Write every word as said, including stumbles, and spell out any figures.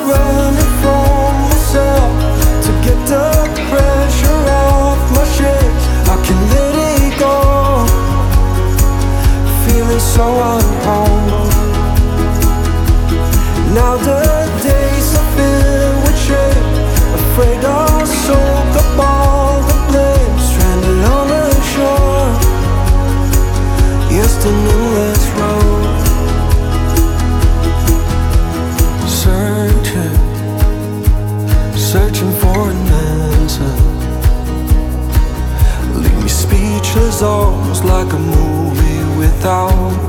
running from myself to get the pressure off my shoulders. I can let it go, feeling so unhome. Now the days are filled with shame, afraid I'll soak up all the blame. Stranded on the shore, just an endless road. Searching, searching for an answer. Leave me speechless, almost like a movie without